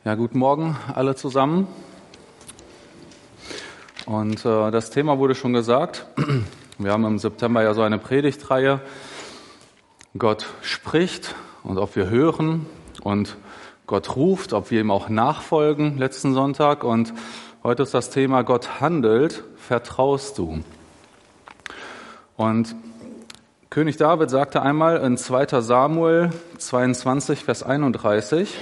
Ja, guten Morgen alle zusammen. Und das Thema wurde schon gesagt. Wir haben im September ja so eine Predigtreihe. Gott spricht und ob wir hören und Gott ruft, ob wir ihm auch nachfolgen, letzten Sonntag. Und heute ist das Thema Gott handelt, vertraust du? Und König David sagte einmal in 2. Samuel 22, Vers 31,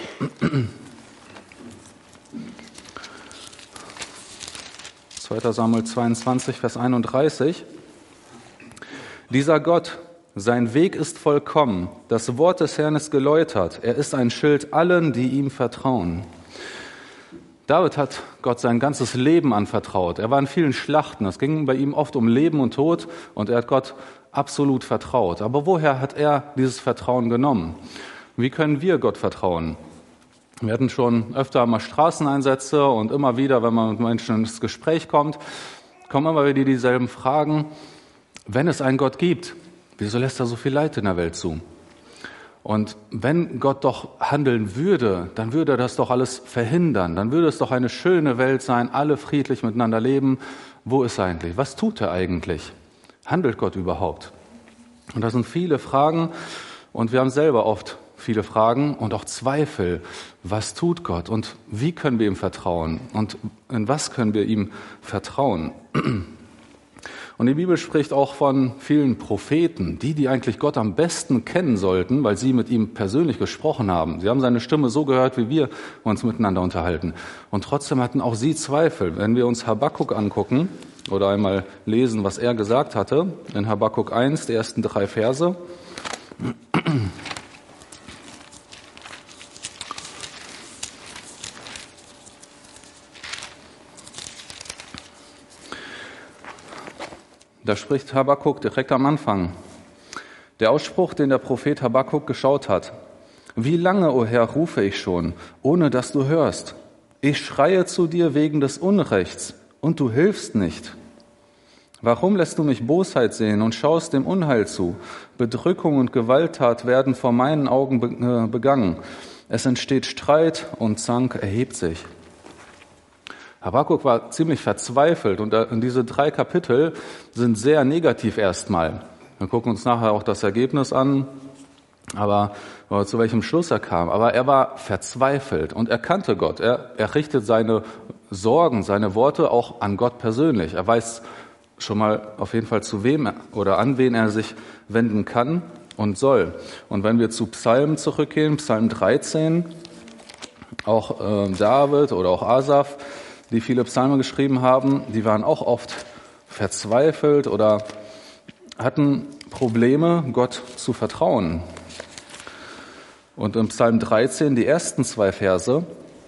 Samuel 22, Vers 31. Dieser Gott, sein Weg ist vollkommen, das Wort des Herrn ist geläutert, er ist ein Schild allen, die ihm vertrauen. David hat Gott sein ganzes Leben anvertraut. Er war in vielen Schlachten, es ging bei ihm oft um Leben und Tod und er hat Gott absolut vertraut. Aber woher hat er dieses Vertrauen genommen? Wie können wir Gott vertrauen? Wir hatten schon öfter mal Straßeneinsätze und immer wieder, wenn man mit Menschen ins Gespräch kommt, kommen immer wieder dieselben Fragen. Wenn es einen Gott gibt, wieso lässt er so viel Leid in der Welt zu? Und wenn Gott doch handeln würde, dann würde er das doch alles verhindern. Dann würde es doch eine schöne Welt sein, alle friedlich miteinander leben. Wo ist er eigentlich? Was tut er eigentlich? Handelt Gott überhaupt? Und das sind viele Fragen und wir haben selber oft viele Fragen und auch Zweifel. Was tut Gott und wie können wir ihm vertrauen und in was können wir ihm vertrauen? Und die Bibel spricht auch von vielen Propheten, die eigentlich Gott am besten kennen sollten, weil sie mit ihm persönlich gesprochen haben. Sie haben seine Stimme so gehört, wie wir uns miteinander unterhalten. Und trotzdem hatten auch sie Zweifel. Wenn wir uns Habakkuk angucken oder einmal lesen, was er gesagt hatte, in Habakkuk 1, die ersten 3 Verse. Da spricht Habakkuk direkt am Anfang. Der Ausspruch, den der Prophet Habakkuk geschaut hat. Wie lange, o Herr, rufe ich schon, ohne dass du hörst? Ich schreie zu dir wegen des Unrechts, und du hilfst nicht. Warum lässt du mich Bosheit sehen und schaust dem Unheil zu? Bedrückung und Gewalttat werden vor meinen Augen begangen. Es entsteht Streit und Zank erhebt sich. Habakkuk war ziemlich verzweifelt und diese 3 Kapitel sind sehr negativ erstmal. Wir gucken uns nachher auch das Ergebnis an, aber zu welchem Schluss er kam. Aber er war verzweifelt und er kannte Gott. Er richtet seine Sorgen, seine Worte auch an Gott persönlich. Er weiß schon mal auf jeden Fall zu wem oder an wen er sich wenden kann und soll. Und wenn wir zu Psalmen zurückgehen, Psalm 13, auch David oder auch Asaf, die viele Psalmen geschrieben haben, die waren auch oft verzweifelt oder hatten Probleme, Gott zu vertrauen. Und im Psalm 13, die ersten 2 Verse,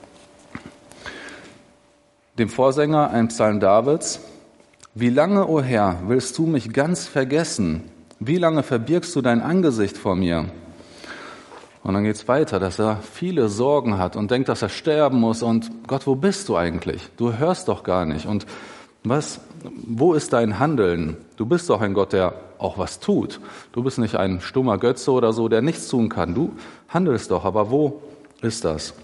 dem Vorsänger, ein Psalm Davids: Wie lange, o Herr, willst du mich ganz vergessen? Wie lange verbirgst du dein Angesicht vor mir? Und dann geht's weiter, dass er viele Sorgen hat und denkt, dass er sterben muss. Und Gott, wo bist du eigentlich? Du hörst doch gar nicht. Und wo ist dein Handeln? Du bist doch ein Gott, der auch was tut. Du bist nicht ein stummer Götze oder so, der nichts tun kann. Du handelst doch, aber wo ist das?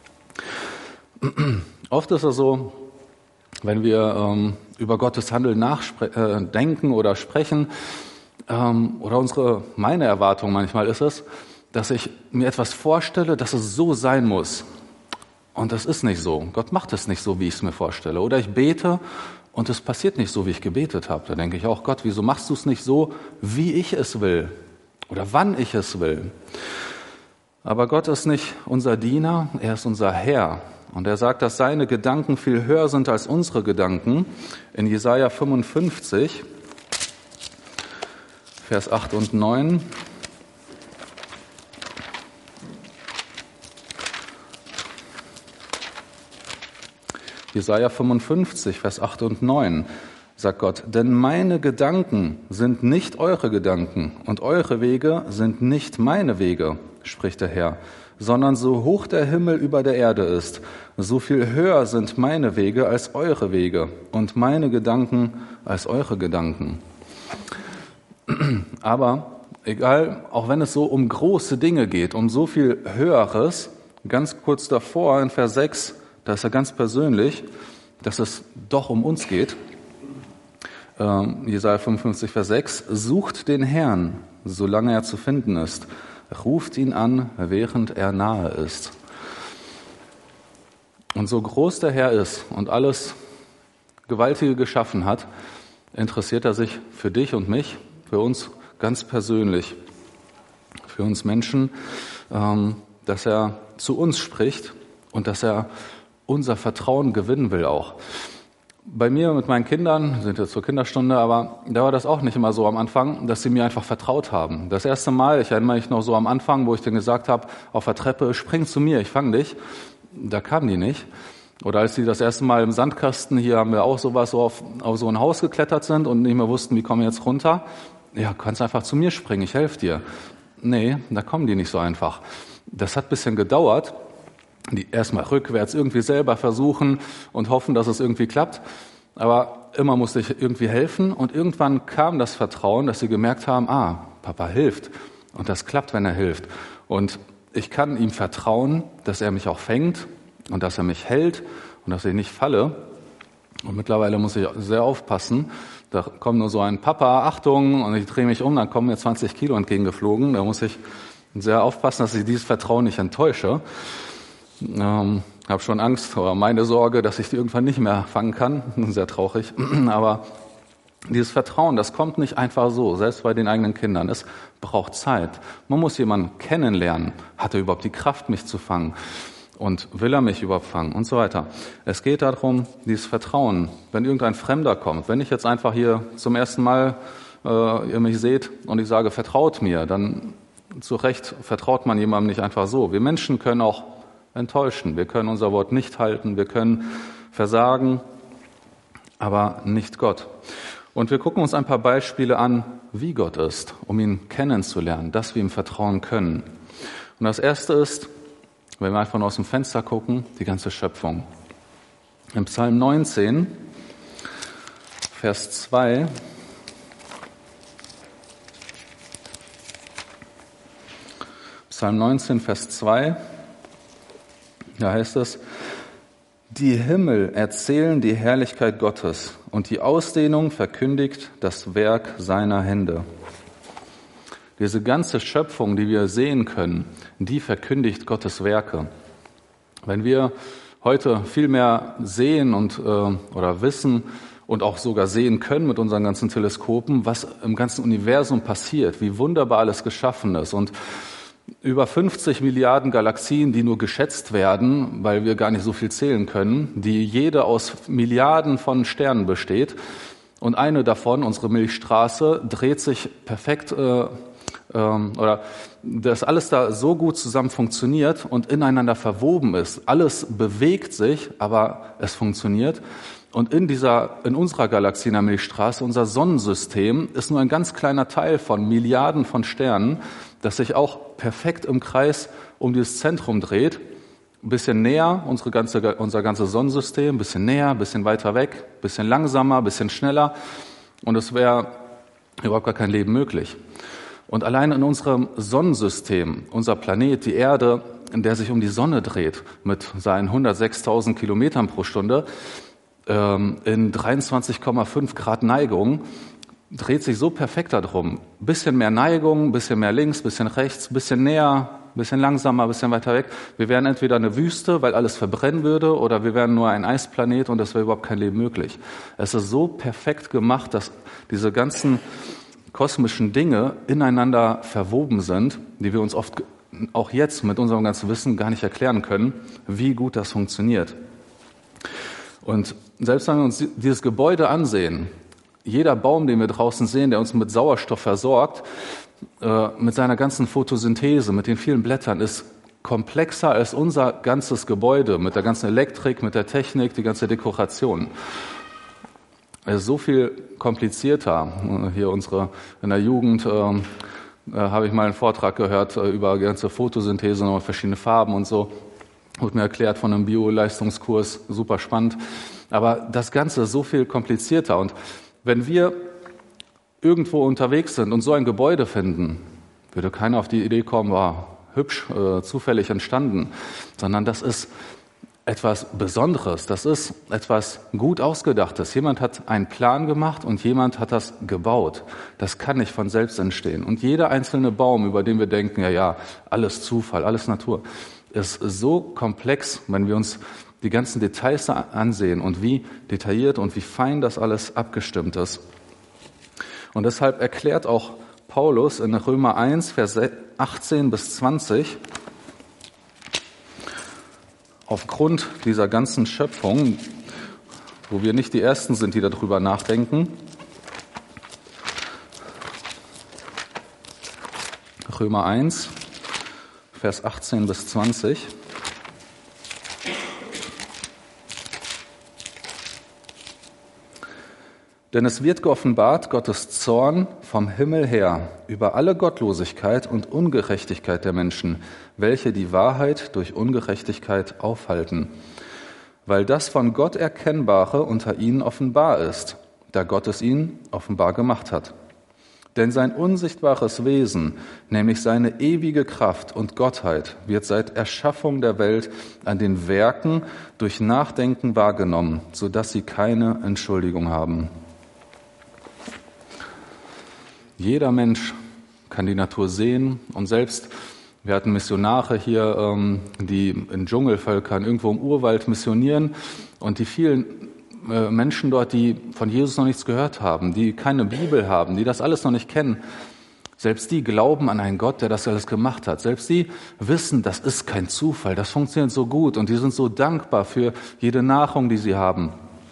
Oft ist es so, wenn wir über Gottes Handeln nachdenken oder sprechen, oder meine Erwartung manchmal ist es, dass ich mir etwas vorstelle, dass es so sein muss. Und das ist nicht so. Gott macht es nicht so, wie ich es mir vorstelle. Oder ich bete und es passiert nicht so, wie ich gebetet habe. Da denke ich auch, Gott, wieso machst du es nicht so, wie ich es will? Oder wann ich es will? Aber Gott ist nicht unser Diener, er ist unser Herr. Und er sagt, dass seine Gedanken viel höher sind als unsere Gedanken. In Jesaja 55, Vers 8 und 9. Jesaja 55, Vers 8 und 9, sagt Gott: Denn meine Gedanken sind nicht eure Gedanken und eure Wege sind nicht meine Wege, spricht der Herr, sondern so hoch der Himmel über der Erde ist, so viel höher sind meine Wege als eure Wege und meine Gedanken als eure Gedanken. Aber egal, auch wenn es so um große Dinge geht, um so viel Höheres, ganz kurz davor, in Vers 6, da ist er ganz persönlich, dass es doch um uns geht. Jesaja 55, Vers 6, sucht den Herrn, solange er zu finden ist. Ruft ihn an, während er nahe ist. Und so groß der Herr ist und alles Gewaltige geschaffen hat, interessiert er sich für dich und mich, für uns ganz persönlich, für uns Menschen, dass er zu uns spricht und dass er unser Vertrauen gewinnen will auch. Bei mir mit meinen Kindern, sind jetzt zur Kinderstunde, aber da war das auch nicht immer so am Anfang, dass sie mir einfach vertraut haben. Das erste Mal, ich erinnere mich noch so am Anfang, wo ich denen gesagt habe, auf der Treppe, spring zu mir, ich fange dich, da kamen die nicht. Oder als sie das erste Mal im Sandkasten, hier haben wir auch sowas, so auf so ein Haus geklettert sind und nicht mehr wussten, wie kommen wir jetzt runter. Ja, kannst einfach zu mir springen, ich helfe dir. Nee, da kommen die nicht so einfach. Das hat ein bisschen gedauert. Die erstmal rückwärts irgendwie selber versuchen und hoffen, dass es irgendwie klappt. Aber immer musste ich irgendwie helfen und irgendwann kam das Vertrauen, dass sie gemerkt haben, Papa hilft und das klappt, wenn er hilft. Und ich kann ihm vertrauen, dass er mich auch fängt und dass er mich hält und dass ich nicht falle. Und mittlerweile muss ich sehr aufpassen. Da kommt nur so ein Papa, Achtung, und ich drehe mich um, dann kommen mir 20 Kilo entgegengeflogen. Da muss ich sehr aufpassen, dass ich dieses Vertrauen nicht enttäusche. Habe schon Angst oder meine Sorge, dass ich die irgendwann nicht mehr fangen kann. Sehr traurig. Aber dieses Vertrauen, das kommt nicht einfach so, selbst bei den eigenen Kindern. Es braucht Zeit. Man muss jemanden kennenlernen. Hat er überhaupt die Kraft, mich zu fangen? Und will er mich überhaupt fangen? Und so weiter. Es geht darum, dieses Vertrauen. Wenn irgendein Fremder kommt, wenn ich jetzt einfach hier zum ersten Mal ihr mich seht und ich sage, vertraut mir, dann zu Recht vertraut man jemandem nicht einfach so. Wir Menschen können auch enttäuschen. Wir können unser Wort nicht halten, wir können versagen, aber nicht Gott. Und wir gucken uns ein paar Beispiele an, wie Gott ist, um ihn kennenzulernen, dass wir ihm vertrauen können. Und das erste ist, wenn wir einfach nur aus dem Fenster gucken, die ganze Schöpfung. Im Psalm 19, Vers 2, Psalm 19, Vers 2, da heißt es, die Himmel erzählen die Herrlichkeit Gottes und die Ausdehnung verkündigt das Werk seiner Hände. Diese ganze Schöpfung, die wir sehen können, die verkündigt Gottes Werke. Wenn wir heute viel mehr sehen und oder wissen und auch sogar sehen können mit unseren ganzen Teleskopen, was im ganzen Universum passiert, wie wunderbar alles geschaffen ist und über 50 Milliarden Galaxien, die nur geschätzt werden, weil wir gar nicht so viel zählen können, die jede aus Milliarden von Sternen besteht. Und eine davon, unsere Milchstraße, dreht sich perfekt, oder dass alles da so gut zusammen funktioniert und ineinander verwoben ist. Alles bewegt sich, aber es funktioniert. Und in unserer Galaxie, in der Milchstraße, unser Sonnensystem ist nur ein ganz kleiner Teil von Milliarden von Sternen, das sich auch perfekt im Kreis um dieses Zentrum dreht. Ein bisschen näher, unser ganzes Sonnensystem, ein bisschen näher, ein bisschen weiter weg, ein bisschen langsamer, ein bisschen schneller. Und es wäre überhaupt gar kein Leben möglich. Und allein in unserem Sonnensystem, unser Planet, die Erde, in der sich um die Sonne dreht, mit seinen 106.000 Kilometern pro Stunde, in 23,5 Grad Neigung, dreht sich so perfekt darum. Bisschen mehr Neigung, bisschen mehr links, bisschen rechts, bisschen näher, bisschen langsamer, bisschen weiter weg. Wir wären entweder eine Wüste, weil alles verbrennen würde, oder wir wären nur ein Eisplanet und es wäre überhaupt kein Leben möglich. Es ist so perfekt gemacht, dass diese ganzen kosmischen Dinge ineinander verwoben sind, die wir uns oft auch jetzt mit unserem ganzen Wissen gar nicht erklären können, wie gut das funktioniert. Und selbst wenn wir uns dieses Gebäude ansehen, jeder Baum, den wir draußen sehen, der uns mit Sauerstoff versorgt, mit seiner ganzen Photosynthese, mit den vielen Blättern, ist komplexer als unser ganzes Gebäude, mit der ganzen Elektrik, mit der Technik, die ganze Dekoration. Es ist so viel komplizierter. Hier in der Jugend habe ich mal einen Vortrag gehört über die ganze Photosynthese und verschiedene Farben und so. Wurde mir erklärt von einem Bio-Leistungskurs, super spannend. Aber das Ganze ist so viel komplizierter. Und wenn wir irgendwo unterwegs sind und so ein Gebäude finden, würde keiner auf die Idee kommen, hübsch, zufällig entstanden, sondern das ist etwas Besonderes, das ist etwas gut Ausgedachtes. Jemand hat einen Plan gemacht und jemand hat das gebaut. Das kann nicht von selbst entstehen. Und jeder einzelne Baum, über den wir denken, ja, alles Zufall, alles Natur, ist so komplex, wenn wir uns die ganzen Details ansehen und wie detailliert und wie fein das alles abgestimmt ist. Und deshalb erklärt auch Paulus in Römer 1, Vers 18 bis 20, aufgrund dieser ganzen Schöpfung, wo wir nicht die Ersten sind, die darüber nachdenken, Römer 1, Vers 18 bis 20. Denn es wird geoffenbart Gottes Zorn vom Himmel her über alle Gottlosigkeit und Ungerechtigkeit der Menschen, welche die Wahrheit durch Ungerechtigkeit aufhalten, weil das von Gott Erkennbare unter ihnen offenbar ist, da Gott es ihnen offenbar gemacht hat. Denn sein unsichtbares Wesen, nämlich seine ewige Kraft und Gottheit, wird seit Erschaffung der Welt an den Werken durch Nachdenken wahrgenommen, sodass sie keine Entschuldigung haben. Jeder Mensch kann die Natur sehen und selbst, wir hatten Missionare hier, die in Dschungelvölkern irgendwo im Urwald missionieren und die vielen Menschen dort, die von Jesus noch nichts gehört haben, die keine Bibel haben, die das alles noch nicht kennen, selbst die glauben an einen Gott, der das alles gemacht hat. Selbst die wissen, das ist kein Zufall, das funktioniert so gut und die sind so dankbar für jede Nahrung, die sie haben.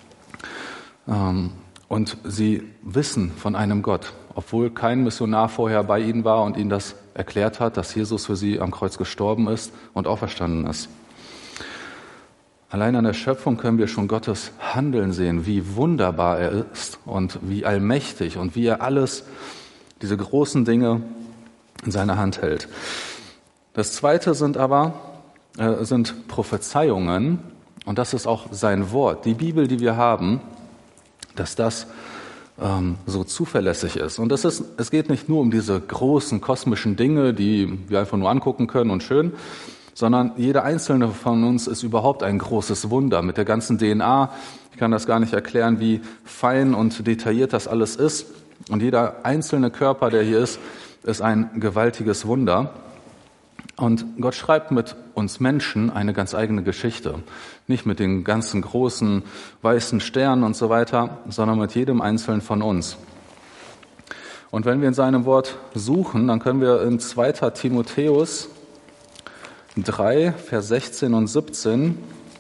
Und sie wissen von einem Gott, obwohl kein Missionar vorher bei ihnen war und ihnen das erklärt hat, dass Jesus für sie am Kreuz gestorben ist und auferstanden ist. Allein an der Schöpfung können wir schon Gottes Handeln sehen, wie wunderbar er ist und wie allmächtig und wie er alles, diese großen Dinge in seiner Hand hält. Das Zweite sind Prophezeiungen und das ist auch sein Wort. Die Bibel, die wir haben, dass das so zuverlässig ist. Und es geht nicht nur um diese großen kosmischen Dinge, die wir einfach nur angucken können und schön, sondern jeder einzelne von uns ist überhaupt ein großes Wunder mit der ganzen DNA. Ich kann das gar nicht erklären, wie fein und detailliert das alles ist. Und jeder einzelne Körper, der hier ist ein gewaltiges Wunder. Und Gott schreibt mit uns Menschen eine ganz eigene Geschichte. Nicht mit den ganzen großen weißen Sternen und so weiter, sondern mit jedem Einzelnen von uns. Und wenn wir in seinem Wort suchen, dann können wir in 2. Timotheus 3, Vers 16 und 17,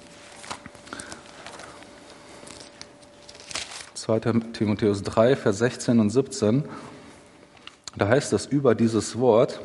2. Timotheus 3, Vers 16 und 17, da heißt es über dieses Wort: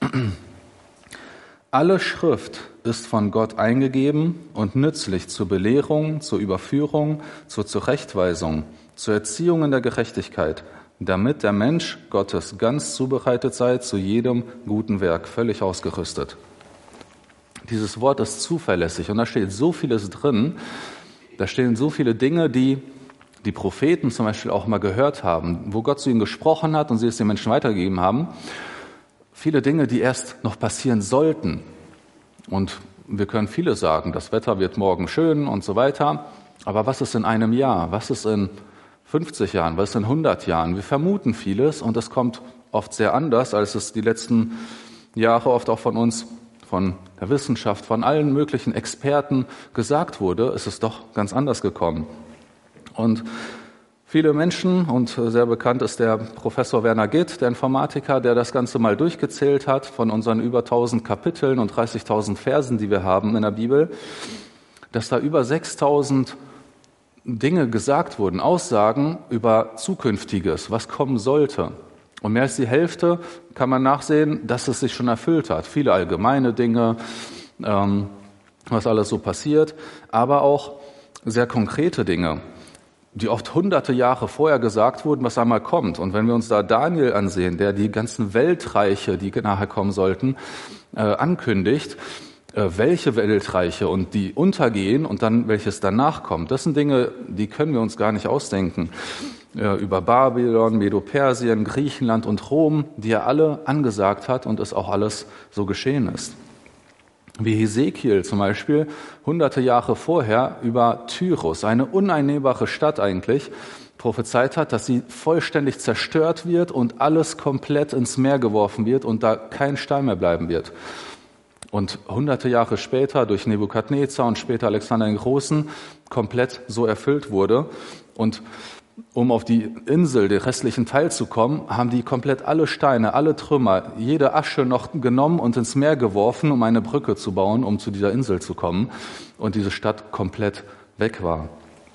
Alle Schrift ist von Gott eingegeben und nützlich zur Belehrung, zur Überführung, zur Zurechtweisung, zur Erziehung in der Gerechtigkeit, damit der Mensch Gottes ganz zubereitet sei, zu jedem guten Werk, völlig ausgerüstet. Dieses Wort ist zuverlässig und da steht so vieles drin, da stehen so viele Dinge, die die Propheten zum Beispiel auch mal gehört haben, wo Gott zu ihnen gesprochen hat und sie es den Menschen weitergegeben haben. Viele Dinge, die erst noch passieren sollten. Und wir können viele sagen, das Wetter wird morgen schön und so weiter. Aber was ist in einem Jahr? Was ist in 50 Jahren? Was ist in 100 Jahren? Wir vermuten vieles und es kommt oft sehr anders, als es die letzten Jahre oft auch von uns, von der Wissenschaft, von allen möglichen Experten gesagt wurde. Es ist doch ganz anders gekommen. Und viele Menschen, und sehr bekannt ist der Professor Werner Gitt, der Informatiker, der das Ganze mal durchgezählt hat von unseren über 1000 Kapiteln und 30.000 Versen, die wir haben in der Bibel, dass da über 6.000 Dinge gesagt wurden, Aussagen über Zukünftiges, was kommen sollte. Und mehr als die Hälfte kann man nachsehen, dass es sich schon erfüllt hat. Viele allgemeine Dinge, was alles so passiert, aber auch sehr konkrete Dinge, die oft hunderte Jahre vorher gesagt wurden, was einmal kommt. Und wenn wir uns da Daniel ansehen, der die ganzen Weltreiche, die nachher kommen sollten, ankündigt, welche Weltreiche und die untergehen und dann welches danach kommt, das sind Dinge, die können wir uns gar nicht ausdenken. über Babylon, Medo-Persien, Griechenland und Rom, die er alle angesagt hat und es auch alles so geschehen ist. Wie Hesekiel zum Beispiel hunderte Jahre vorher über Tyrus, eine uneinnehmbare Stadt eigentlich, prophezeit hat, dass sie vollständig zerstört wird und alles komplett ins Meer geworfen wird und da kein Stein mehr bleiben wird. Und hunderte Jahre später durch Nebukadnezar und später Alexander den Großen komplett so erfüllt wurde. Und um auf die Insel, den restlichen Teil zu kommen, haben die komplett alle Steine, alle Trümmer, jede Asche noch genommen und ins Meer geworfen, um eine Brücke zu bauen, um zu dieser Insel zu kommen. Und diese Stadt komplett weg war.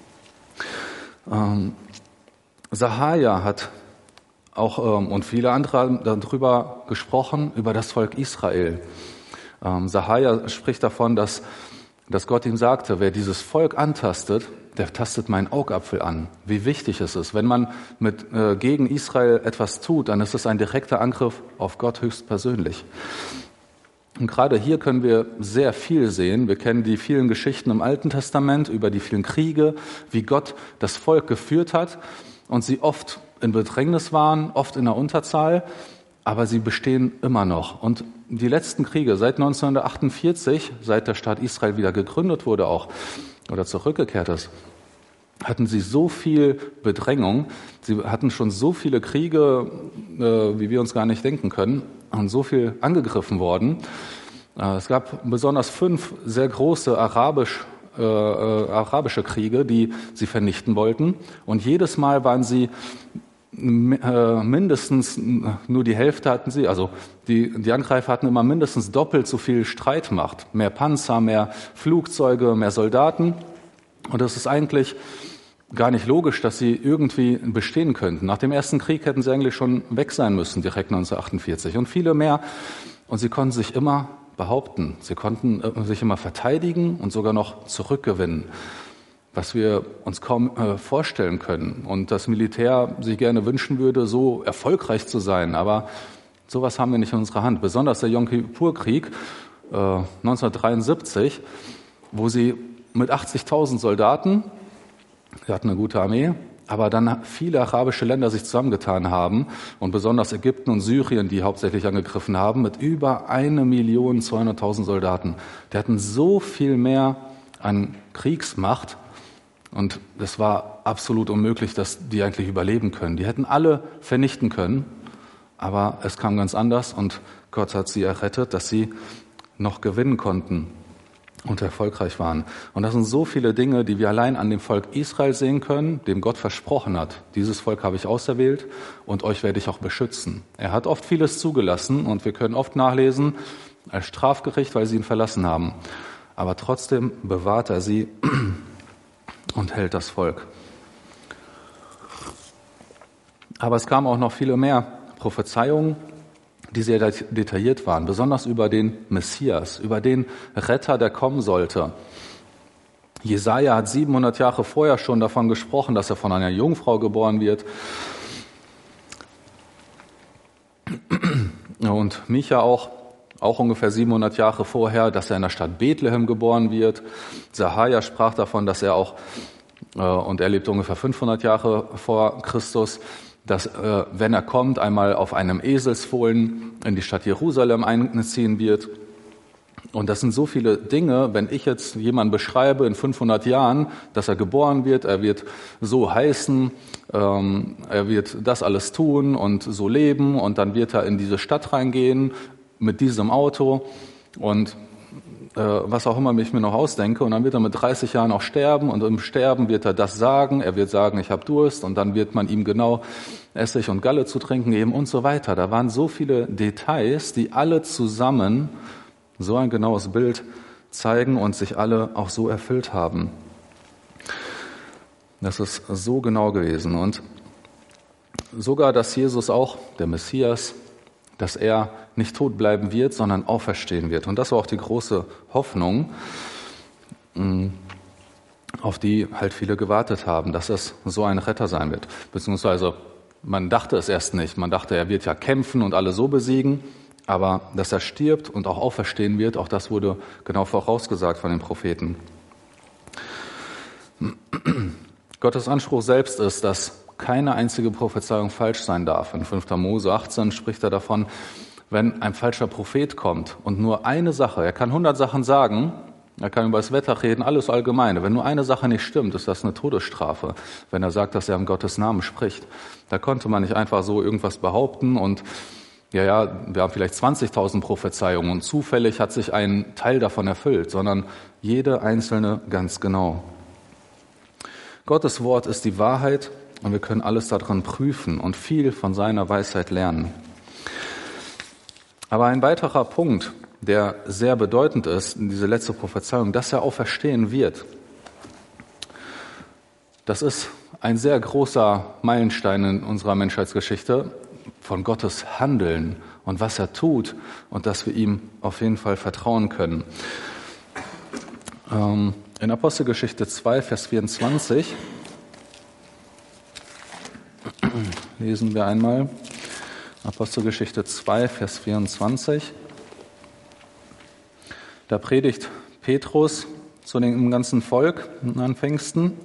Sahaja hat auch und viele andere haben darüber gesprochen, über das Volk Israel. Sahaja spricht davon, dass Gott ihm sagte, wer dieses Volk antastet, der tastet meinen Augapfel an. Wie wichtig es ist. Wenn man gegen Israel etwas tut, dann ist es ein direkter Angriff auf Gott höchstpersönlich. Und gerade hier können wir sehr viel sehen. Wir kennen die vielen Geschichten im Alten Testament über die vielen Kriege, wie Gott das Volk geführt hat und sie oft in Bedrängnis waren, oft in der Unterzahl, aber sie bestehen immer noch. Und die letzten Kriege seit 1948, seit der Staat Israel wieder gegründet wurde auch oder zurückgekehrt ist, hatten sie so viel Bedrängung, sie hatten schon so viele Kriege, wie wir uns gar nicht denken können, und so viel angegriffen worden. Es gab besonders 5 sehr große arabische Kriege, die sie vernichten wollten. Und jedes Mal waren sie mindestens, nur die Hälfte hatten sie, also die Angreifer hatten immer mindestens doppelt so viel Streitmacht. Mehr Panzer, mehr Flugzeuge, mehr Soldaten. Und es ist eigentlich gar nicht logisch, dass sie irgendwie bestehen könnten. Nach dem Ersten Krieg hätten sie eigentlich schon weg sein müssen, direkt 1948. Und viele mehr. Und sie konnten sich immer behaupten. Sie konnten sich immer verteidigen und sogar noch zurückgewinnen, was wir uns kaum vorstellen können. Und das Militär sich gerne wünschen würde, so erfolgreich zu sein. Aber sowas haben wir nicht in unserer Hand. Besonders der Yom Kippur-Krieg 1973, wo sie mit 80.000 Soldaten, sie hatten eine gute Armee, aber dann viele arabische Länder sich zusammengetan haben und besonders Ägypten und Syrien, die hauptsächlich angegriffen haben, mit über 1.200.000 Soldaten. Die hatten so viel mehr an Kriegsmacht und es war absolut unmöglich, dass die eigentlich überleben können. Die hätten alle vernichten können, aber es kam ganz anders und Gott hat sie errettet, dass sie noch gewinnen konnten und erfolgreich waren. Und das sind so viele Dinge, die wir allein an dem Volk Israel sehen können, dem Gott versprochen hat. Dieses Volk habe ich auserwählt und euch werde ich auch beschützen. Er hat oft vieles zugelassen und wir können oft nachlesen als Strafgericht, weil sie ihn verlassen haben. Aber trotzdem bewahrt er sie und hält das Volk. Aber es kamen auch noch viele mehr Prophezeiungen, die sehr detailliert waren, besonders über den Messias, über den Retter, der kommen sollte. Jesaja hat 700 Jahre vorher schon davon gesprochen, dass er von einer Jungfrau geboren wird. Und Micha auch ungefähr 700 Jahre vorher, dass er in der Stadt Bethlehem geboren wird. Sahaja sprach davon, dass er auch, und er lebte ungefähr 500 Jahre vor Christus, dass, wenn er kommt, einmal auf einem Eselsfohlen in die Stadt Jerusalem einziehen wird. Und das sind so viele Dinge, wenn ich jetzt jemanden beschreibe in 500 Jahren, dass er geboren wird, er wird so heißen, er wird das alles tun und so leben und dann wird er in diese Stadt reingehen mit diesem Auto und was auch immer ich mir noch ausdenke. Und dann wird er mit 30 Jahren auch sterben und im Sterben wird er das sagen. Er wird sagen, ich habe Durst und dann wird man ihm genau Essig und Galle zu trinken geben und so weiter. Da waren so viele Details, die alle zusammen so ein genaues Bild zeigen und sich alle auch so erfüllt haben. Das ist so genau gewesen. Und sogar, dass Jesus auch, der Messias, dass er nicht tot bleiben wird, sondern auferstehen wird. Und das war auch die große Hoffnung, auf die halt viele gewartet haben, dass es so ein Retter sein wird. Beziehungsweise man dachte es erst nicht. Man dachte, er wird ja kämpfen und alle so besiegen. Aber dass er stirbt und auch auferstehen wird, auch das wurde genau vorausgesagt von den Propheten. Gottes Anspruch selbst ist, dass keine einzige Prophezeiung falsch sein darf. In 5. Mose 18 spricht er davon, wenn ein falscher Prophet kommt und nur eine Sache, er kann 100 Sachen sagen, er kann über das Wetter reden, alles Allgemeine. Wenn nur eine Sache nicht stimmt, ist das eine Todesstrafe, wenn er sagt, dass er im Gottes Namen spricht. Da konnte man nicht einfach so irgendwas behaupten und wir haben vielleicht 20.000 Prophezeiungen und zufällig hat sich ein Teil davon erfüllt, sondern jede einzelne ganz genau. Gottes Wort ist die Wahrheit und wir können alles daran prüfen und viel von seiner Weisheit lernen. Aber ein weiterer Punkt, der sehr bedeutend ist, diese letzte Prophezeiung, dass er auferstehen wird. Das ist ein sehr großer Meilenstein in unserer Menschheitsgeschichte von Gottes Handeln und was er tut und dass wir ihm auf jeden Fall vertrauen können. In Apostelgeschichte 2, Vers 24 lesen wir einmal Apostelgeschichte 2, Vers 24. Da predigt Petrus zu dem ganzen Volk an Pfingsten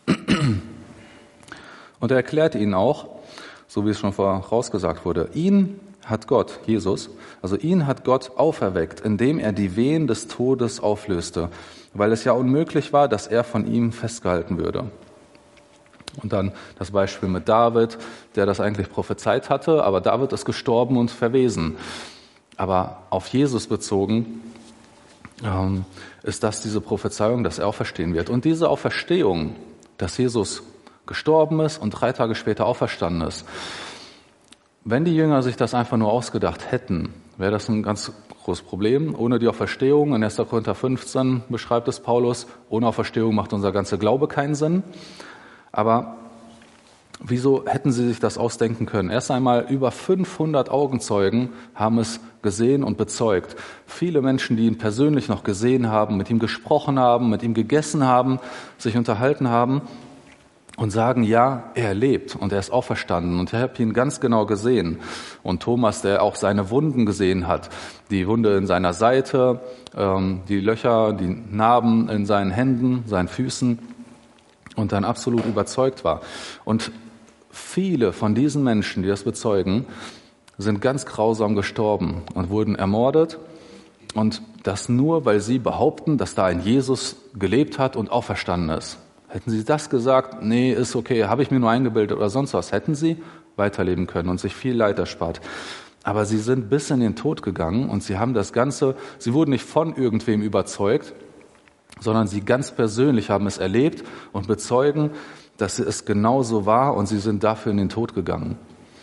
und er erklärt ihnen auch, so wie es schon vorausgesagt wurde, ihn hat Gott, Jesus, ihn hat Gott auferweckt, indem er die Wehen des Todes auflöste, weil es ja unmöglich war, dass er von ihm festgehalten würde. Und dann das Beispiel mit David, der das eigentlich prophezeit hatte, aber David ist gestorben und verwesen. Aber auf Jesus bezogen ist das diese Prophezeiung, dass er auferstehen wird. Und diese Auferstehung, dass Jesus gestorben ist und 3 Tage später auferstanden ist, wenn die Jünger sich das einfach nur ausgedacht hätten, wäre das ein ganz großes Problem. Ohne die Auferstehung, in 1. Korinther 15 beschreibt es Paulus, ohne Auferstehung macht unser ganzer Glaube keinen Sinn. Aber wieso hätten sie sich das ausdenken können? Erst einmal über 500 Augenzeugen haben es gesehen und bezeugt. Viele Menschen, die ihn persönlich noch gesehen haben, mit ihm gesprochen haben, mit ihm gegessen haben, sich unterhalten haben und sagen, ja, er lebt und er ist auferstanden und ich habe ihn ganz genau gesehen. Und Thomas, der auch seine Wunden gesehen hat, die Wunde in seiner Seite, die Löcher, die Narben in seinen Händen, seinen Füßen und dann absolut überzeugt war. Und viele von diesen Menschen, die das bezeugen, sind ganz grausam gestorben und wurden ermordet. Und das nur, weil sie behaupten, dass da ein Jesus gelebt hat und auferstanden ist. Hätten sie das gesagt, nee, ist okay, habe ich mir nur eingebildet oder sonst was, hätten sie weiterleben können und sich viel Leid erspart. Aber sie sind bis in den Tod gegangen und sie haben das Ganze, sie wurden nicht von irgendwem überzeugt, sondern sie ganz persönlich haben es erlebt und bezeugen, dass es genauso war und sie sind dafür in den Tod gegangen.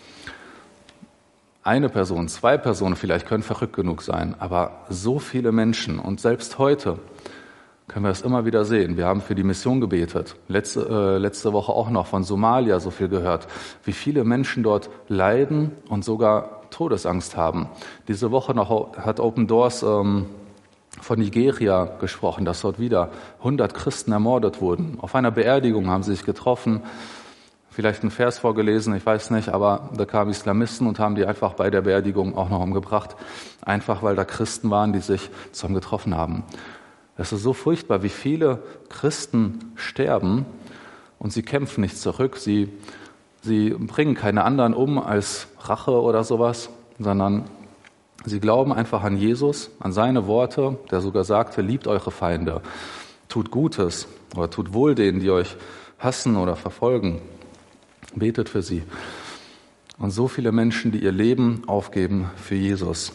Eine Person, 2 Personen vielleicht können verrückt genug sein, aber so viele Menschen und selbst heute können wir es immer wieder sehen. Wir haben für die Mission gebetet. Letzte Woche auch noch von Somalia so viel gehört, wie viele Menschen dort leiden und sogar Todesangst haben. Diese Woche noch hat Open Doors von Nigeria gesprochen, dass dort wieder 100 Christen ermordet wurden. Auf einer Beerdigung haben sie sich getroffen, vielleicht einen Vers vorgelesen, ich weiß nicht, aber da kamen Islamisten und haben die einfach bei der Beerdigung auch noch umgebracht, einfach weil da Christen waren, die sich zusammen getroffen haben. Es ist so furchtbar, wie viele Christen sterben und sie kämpfen nicht zurück, sie bringen keine anderen um als Rache oder sowas, sondern sie glauben einfach an Jesus, an seine Worte, der sogar sagte, liebt eure Feinde, tut Gutes oder tut wohl denen, die euch hassen oder verfolgen, betet für sie. Und so viele Menschen, die ihr Leben aufgeben für Jesus,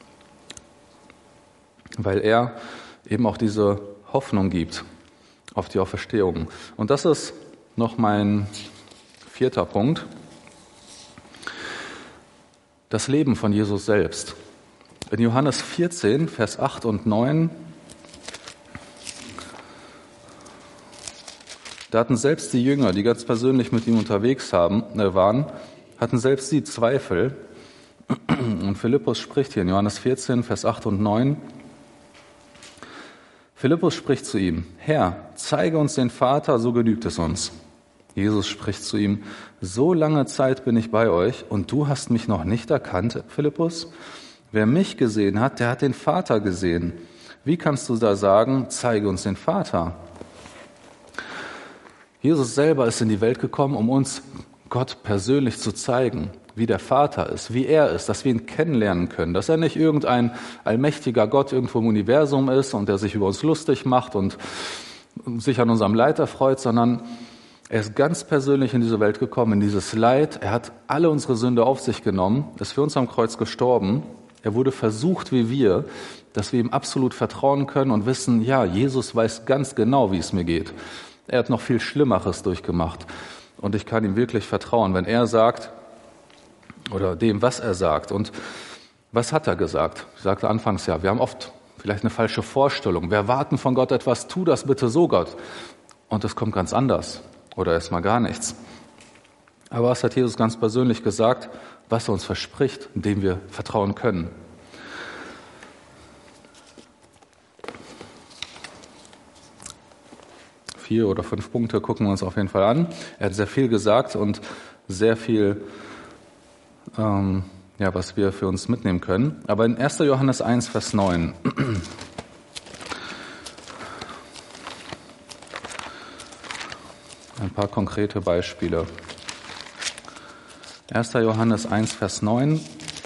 weil er eben auch diese Hoffnung gibt auf die Auferstehung. Und das ist noch mein 4. Punkt. Das Leben von Jesus selbst. In Johannes 14, Vers 8 und 9, da hatten selbst die Jünger, die ganz persönlich mit ihm unterwegs waren, hatten selbst sie Zweifel. Und Philippus spricht hier in Johannes 14, Vers 8 und 9, Philippus spricht zu ihm, Herr, zeige uns den Vater, so genügt es uns. Jesus spricht zu ihm, so lange Zeit bin ich bei euch und du hast mich noch nicht erkannt, Philippus? Wer mich gesehen hat, der hat den Vater gesehen. Wie kannst du da sagen, zeige uns den Vater? Jesus selber ist in die Welt gekommen, um uns Gott persönlich zu zeigen, wie der Vater ist, wie er ist, dass wir ihn kennenlernen können, dass er nicht irgendein allmächtiger Gott irgendwo im Universum ist und der sich über uns lustig macht und sich an unserem Leid erfreut, sondern er ist ganz persönlich in diese Welt gekommen, in dieses Leid. Er hat alle unsere Sünde auf sich genommen, ist für uns am Kreuz gestorben. Er wurde versucht wie wir, dass wir ihm absolut vertrauen können und wissen, ja, Jesus weiß ganz genau, wie es mir geht. Er hat noch viel Schlimmeres durchgemacht. Und ich kann ihm wirklich vertrauen, wenn er sagt, oder dem, was er sagt. Und was hat er gesagt? Ich sagte anfangs ja, wir haben oft vielleicht eine falsche Vorstellung. Wir erwarten von Gott etwas, tu das bitte so, Gott. Und es kommt ganz anders oder erstmal gar nichts. Aber was hat Jesus ganz persönlich gesagt, was er uns verspricht, dem wir vertrauen können? 4 oder 5 Punkte gucken wir uns auf jeden Fall an. Er hat sehr viel gesagt und sehr viel, was wir für uns mitnehmen können. Aber in 1. Johannes 1, Vers 9 ein paar konkrete Beispiele. 1. Johannes 1, Vers 9.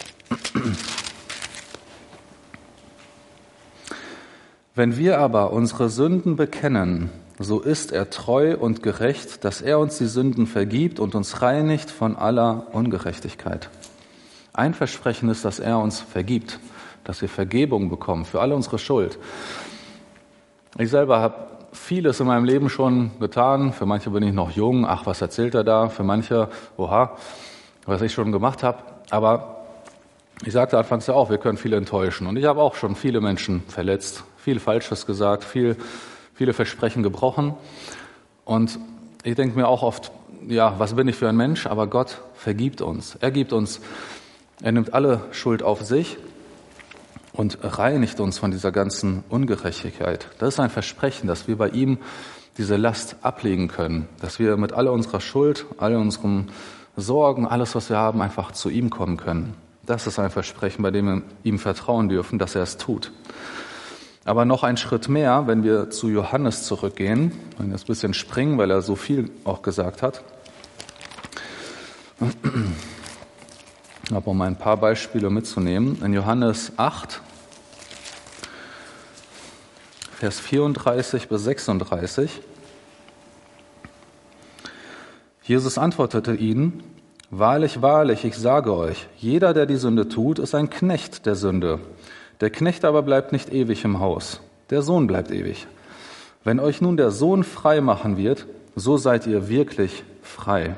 Wenn wir aber unsere Sünden bekennen, so ist er treu und gerecht, dass er uns die Sünden vergibt und uns reinigt von aller Ungerechtigkeit. Ein Versprechen ist, dass er uns vergibt, dass wir Vergebung bekommen für alle unsere Schuld. Ich selber habe vieles in meinem Leben schon getan. Für manche bin ich noch jung. Ach, was erzählt er da? Für manche, oha, was ich schon gemacht habe. Aber ich sagte anfangs ja auch, wir können viele enttäuschen. Und ich habe auch schon viele Menschen verletzt, viel Falsches gesagt, viele Versprechen gebrochen. Und ich denke mir auch oft, ja, was bin ich für ein Mensch? Aber Gott vergibt uns. Er nimmt alle Schuld auf sich und reinigt uns von dieser ganzen Ungerechtigkeit. Das ist ein Versprechen, dass wir bei ihm diese Last ablegen können, dass wir mit all unserer Schuld, all unseren Sorgen, alles, was wir haben, einfach zu ihm kommen können. Das ist ein Versprechen, bei dem wir ihm vertrauen dürfen, dass er es tut. Aber noch ein Schritt mehr, wenn wir zu Johannes zurückgehen, wenn wir ein bisschen springen, weil er so viel auch gesagt hat. Aber um ein paar Beispiele mitzunehmen, in Johannes 8, Vers 34 bis 36. Jesus antwortete ihnen, wahrlich, wahrlich, ich sage euch, jeder, der die Sünde tut, ist ein Knecht der Sünde. Der Knecht aber bleibt nicht ewig im Haus, der Sohn bleibt ewig. Wenn euch nun der Sohn frei machen wird, so seid ihr wirklich frei.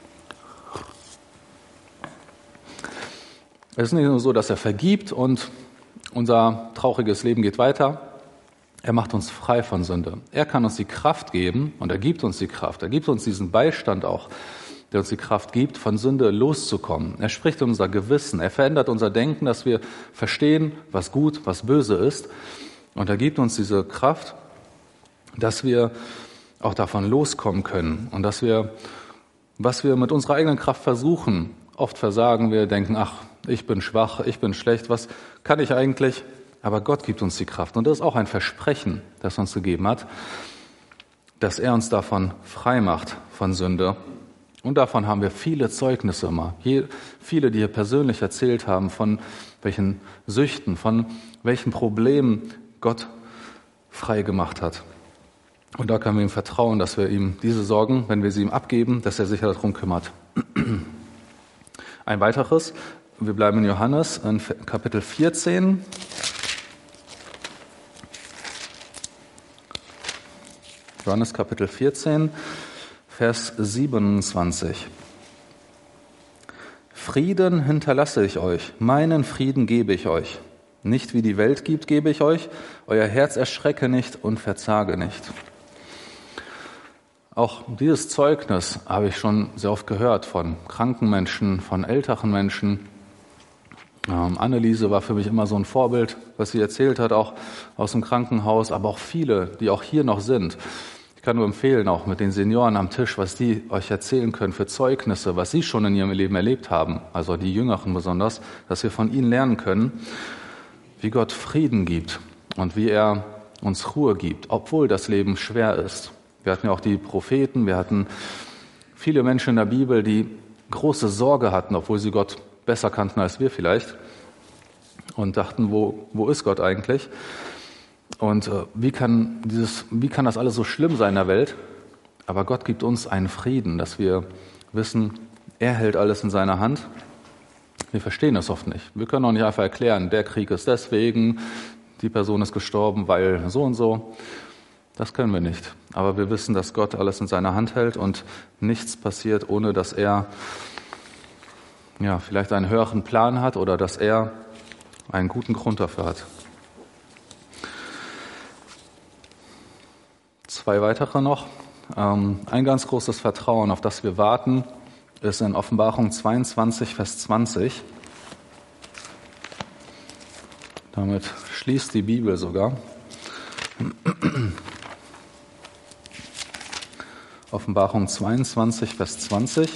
Es ist nicht nur so, dass er vergibt und unser trauriges Leben geht weiter. Er macht uns frei von Sünde. Er kann uns die Kraft geben und er gibt uns die Kraft. Er gibt uns diesen Beistand auch, der uns die Kraft gibt, von Sünde loszukommen. Er spricht unser Gewissen. Er verändert unser Denken, dass wir verstehen, was gut, was böse ist. Und er gibt uns diese Kraft, dass wir auch davon loskommen können und dass wir, was wir mit unserer eigenen Kraft versuchen, oft versagen wir, denken, ach, ich bin schwach, ich bin schlecht, was kann ich eigentlich? Aber Gott gibt uns die Kraft. Und das ist auch ein Versprechen, das er uns gegeben hat, dass er uns davon frei macht, von Sünde. Und davon haben wir viele Zeugnisse immer. Viele, die hier persönlich erzählt haben, von welchen Süchten, von welchen Problemen Gott frei gemacht hat. Und da können wir ihm vertrauen, dass wir ihm diese Sorgen, wenn wir sie ihm abgeben, dass er sich darum kümmert. Ein weiteres, wir bleiben in Johannes, in Kapitel 14. Johannes Kapitel 14, Vers 27. Frieden hinterlasse ich euch, meinen Frieden gebe ich euch. Nicht wie die Welt gibt, gebe ich euch. Euer Herz erschrecke nicht und verzage nicht. Auch dieses Zeugnis habe ich schon sehr oft gehört von kranken Menschen, von älteren Menschen. Anneliese war für mich immer so ein Vorbild, was sie erzählt hat, auch aus dem Krankenhaus, aber auch viele, die auch hier noch sind. Ich kann nur empfehlen, auch mit den Senioren am Tisch, was die euch erzählen können für Zeugnisse, was sie schon in ihrem Leben erlebt haben, also die Jüngeren besonders, dass wir von ihnen lernen können, wie Gott Frieden gibt und wie er uns Ruhe gibt, obwohl das Leben schwer ist. Wir hatten ja auch die Propheten, wir hatten viele Menschen in der Bibel, die große Sorge hatten, obwohl sie Gott besser kannten als wir vielleicht und dachten, wo ist Gott eigentlich? Und wie kann das alles so schlimm sein in der Welt? Aber Gott gibt uns einen Frieden, dass wir wissen, er hält alles in seiner Hand. Wir verstehen das oft nicht. Wir können auch nicht einfach erklären, der Krieg ist deswegen, die Person ist gestorben, weil so und so. Das können wir nicht. Aber wir wissen, dass Gott alles in seiner Hand hält und nichts passiert, ohne dass er vielleicht einen höheren Plan hat oder dass er einen guten Grund dafür hat. 2 weitere noch. Ein ganz großes Vertrauen, auf das wir warten, ist in Offenbarung 22, Vers 20. Damit schließt die Bibel sogar. Offenbarung 22, Vers 20.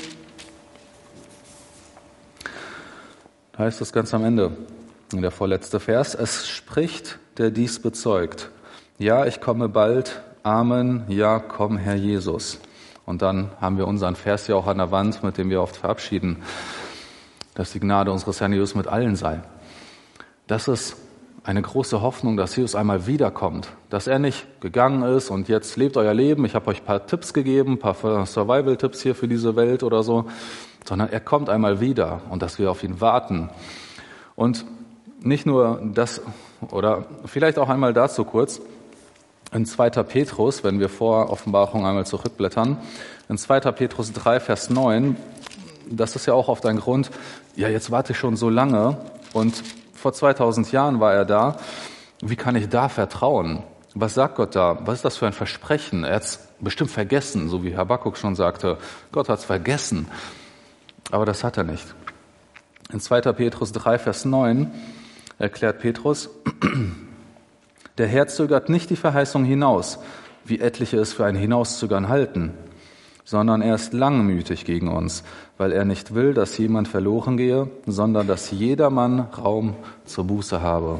Da heißt es ganz am Ende, der vorletzte Vers, es spricht, der dies bezeugt. Ja, ich komme bald. Amen. Ja, komm, Herr Jesus. Und dann haben wir unseren Vers ja auch an der Wand, mit dem wir oft verabschieden, dass die Gnade unseres Herrn Jesus mit allen sei. Das ist eine große Hoffnung, dass Jesus einmal wiederkommt, dass er nicht gegangen ist und jetzt lebt euer Leben, ich habe euch ein paar Tipps gegeben, ein paar Survival-Tipps hier für diese Welt oder so, sondern er kommt einmal wieder und dass wir auf ihn warten. Und nicht nur das, oder vielleicht auch einmal dazu kurz, in 2. Petrus, wenn wir vor Offenbarung einmal zurückblättern, in 2. Petrus 3, Vers 9, das ist ja auch oft ein Grund, ja, jetzt warte ich schon so lange und vor 2000 Jahren war er da, wie kann ich da vertrauen? Was sagt Gott da? Was ist das für ein Versprechen? Er hat es bestimmt vergessen, so wie Habakuk schon sagte, Gott hat es vergessen, aber das hat er nicht. In 2. Petrus 3, Vers 9 erklärt Petrus, der Herr zögert nicht die Verheißung hinaus, wie etliche es für ein Hinauszögern halten, sondern er ist langmütig gegen uns, weil er nicht will, dass jemand verloren gehe, sondern dass jedermann Raum zur Buße habe.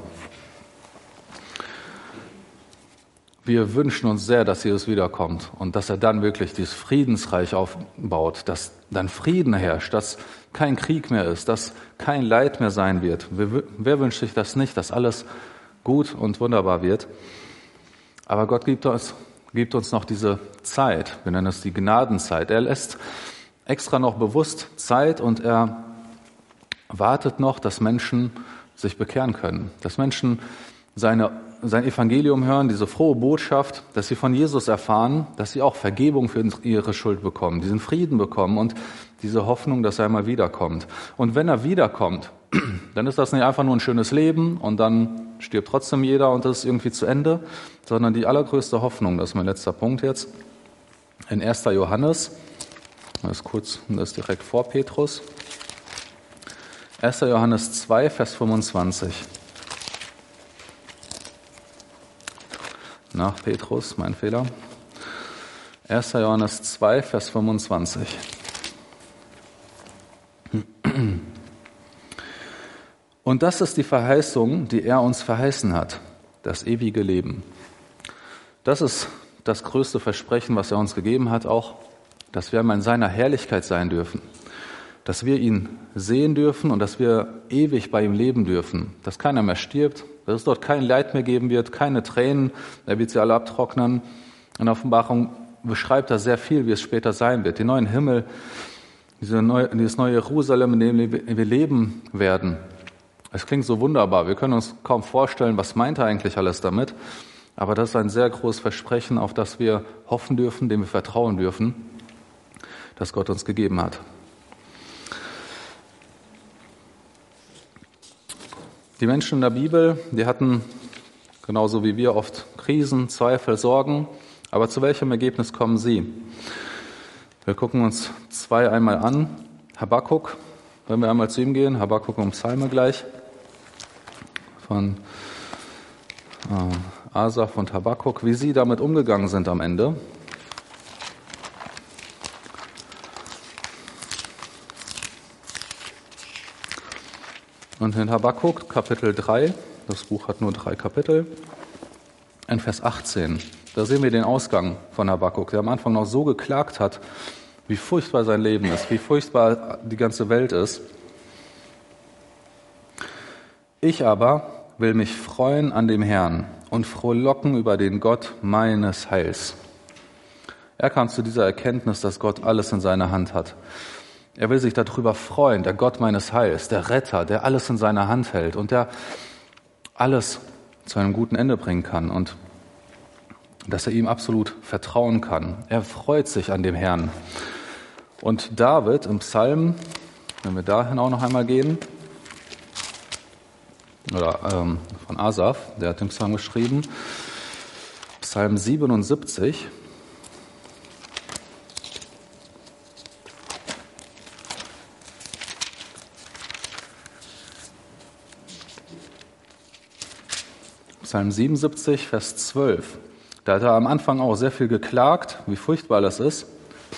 Wir wünschen uns sehr, dass Jesus wiederkommt und dass er dann wirklich dieses Friedensreich aufbaut, dass dann Frieden herrscht, dass kein Krieg mehr ist, dass kein Leid mehr sein wird. Wer wünscht sich das nicht, dass alles gut und wunderbar wird? Aber Gott gibt uns noch diese Zeit, wir nennen es die Gnadenzeit. Er lässt extra noch bewusst Zeit und er wartet noch, dass Menschen sich bekehren können, dass Menschen sein Evangelium hören, diese frohe Botschaft, dass sie von Jesus erfahren, dass sie auch Vergebung für ihre Schuld bekommen, diesen Frieden bekommen und diese Hoffnung, dass er einmal wiederkommt. Und wenn er wiederkommt, dann ist das nicht einfach nur ein schönes Leben und dann stirbt trotzdem jeder und das ist irgendwie zu Ende, sondern die allergrößte Hoffnung, das ist mein letzter Punkt jetzt, in 1. Johannes, das ist direkt vor Petrus, 1. Johannes 2, Vers 25. Nach Petrus, mein Fehler. 1. Johannes 2, Vers 25. Und das ist die Verheißung, die er uns verheißen hat, das ewige Leben. Das ist das größte Versprechen, was er uns gegeben hat, auch, dass wir einmal in seiner Herrlichkeit sein dürfen, dass wir ihn sehen dürfen und dass wir ewig bei ihm leben dürfen, dass keiner mehr stirbt, dass es dort kein Leid mehr geben wird, keine Tränen, er wird sie alle abtrocknen. In der Offenbarung beschreibt er sehr viel, wie es später sein wird. Den neuen Himmel, dieses neue Jerusalem, in dem wir leben werden. Es klingt so wunderbar, wir können uns kaum vorstellen, was meint er eigentlich alles damit. Aber das ist ein sehr großes Versprechen, auf das wir hoffen dürfen, dem wir vertrauen dürfen, das Gott uns gegeben hat. Die Menschen in der Bibel, die hatten genauso wie wir oft Krisen, Zweifel, Sorgen. Aber zu welchem Ergebnis kommen sie? Wir gucken uns 2 einmal an. Habakuk, wenn wir einmal zu ihm gehen, Habakuk und Psalme gleich, von Asaf und Habakuk, wie sie damit umgegangen sind am Ende. Und in Habakuk, Kapitel 3, das Buch hat nur 3 Kapitel, in Vers 18, da sehen wir den Ausgang von Habakuk, der am Anfang noch so geklagt hat wie furchtbar sein Leben ist, wie furchtbar die ganze Welt ist. Ich aber will mich freuen an dem Herrn und frohlocken über den Gott meines Heils. Er kam zu dieser Erkenntnis, dass Gott alles in seiner Hand hat. Er will sich darüber freuen, der Gott meines Heils, der Retter, der alles in seiner Hand hält und der alles zu einem guten Ende bringen kann und dass er ihm absolut vertrauen kann. Er freut sich an dem Herrn. Und David im Psalm, wenn wir dahin auch noch einmal gehen, oder von Asaf, der hat den Psalm geschrieben, Psalm 77, Psalm 77, Vers 12. Da hat er am Anfang auch sehr viel geklagt, wie furchtbar das ist.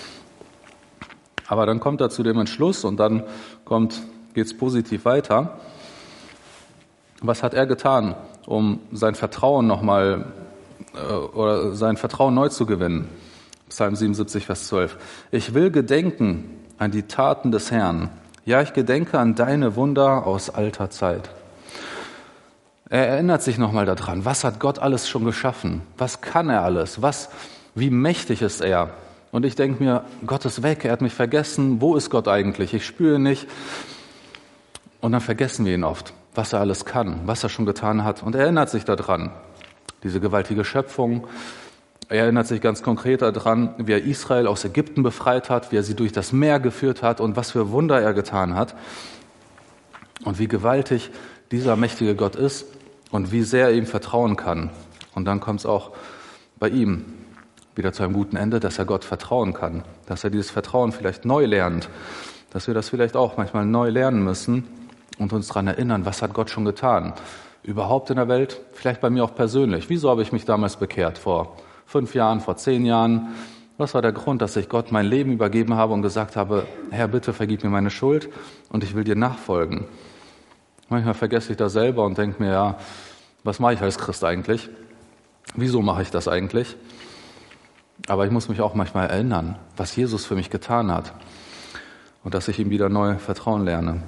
Aber dann kommt er zu dem Entschluss und dann geht es positiv weiter. Was hat er getan, um sein Vertrauen sein Vertrauen neu zu gewinnen? Psalm 77, Vers 12. Ich will gedenken an die Taten des Herrn. Ja, ich gedenke an deine Wunder aus alter Zeit. Er erinnert sich nochmal daran, was hat Gott alles schon geschaffen? Was kann er alles? Wie mächtig ist er? Und ich denke mir, Gott ist weg, er hat mich vergessen. Wo ist Gott eigentlich? Ich spüre ihn nicht. Und dann vergessen wir ihn oft, was er alles kann, was er schon getan hat. Und er erinnert sich daran, diese gewaltige Schöpfung. Er erinnert sich ganz konkret daran, wie er Israel aus Ägypten befreit hat, wie er sie durch das Meer geführt hat und was für Wunder er getan hat. Und wie gewaltig dieser mächtige Gott ist und wie sehr er ihm vertrauen kann. Und dann kommt es auch bei ihm wieder zu einem guten Ende, dass er Gott vertrauen kann, dass er dieses Vertrauen vielleicht neu lernt, dass wir das vielleicht auch manchmal neu lernen müssen und uns daran erinnern, was hat Gott schon getan, überhaupt in der Welt, vielleicht bei mir auch persönlich. Wieso habe ich mich damals bekehrt, vor 5 Jahren, vor 10 Jahren? Was war der Grund, dass ich Gott mein Leben übergeben habe und gesagt habe, Herr, bitte vergib mir meine Schuld und ich will dir nachfolgen? Manchmal vergesse ich das selber und denke mir, ja, was mache ich als Christ eigentlich? Wieso mache ich das eigentlich? Aber ich muss mich auch manchmal erinnern, was Jesus für mich getan hat und dass ich ihm wieder neu vertrauen lerne.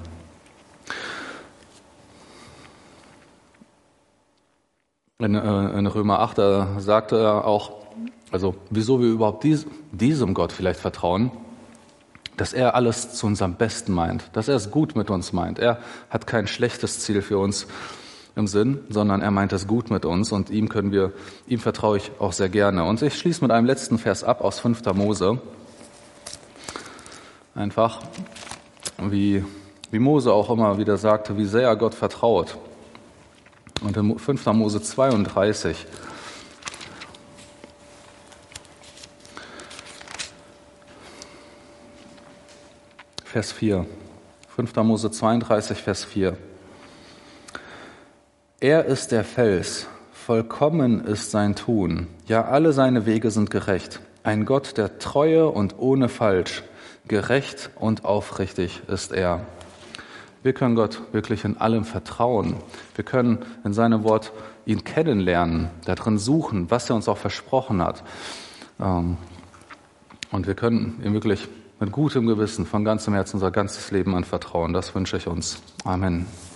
In Römer 8 sagte er auch, also wieso wir überhaupt diesem Gott vielleicht vertrauen, dass er alles zu unserem Besten meint, dass er es gut mit uns meint. Er hat kein schlechtes Ziel für uns im Sinn, sondern er meint es gut mit uns und ihm vertraue ich auch sehr gerne. Und ich schließe mit einem letzten Vers ab aus 5. Mose. Einfach, wie Mose auch immer wieder sagte, wie sehr er Gott vertraut. Und in 5. Mose 32, Vers 4. 5. Mose 32, Vers 4. Er ist der Fels, vollkommen ist sein Tun, ja, alle seine Wege sind gerecht. Ein Gott der Treue und ohne Falsch, gerecht und aufrichtig ist er. Wir können Gott wirklich in allem vertrauen. Wir können in seinem Wort ihn kennenlernen, darin suchen, was er uns auch versprochen hat. Und wir können ihm wirklich mit gutem Gewissen, von ganzem Herzen unser ganzes Leben anvertrauen. Das wünsche ich uns. Amen.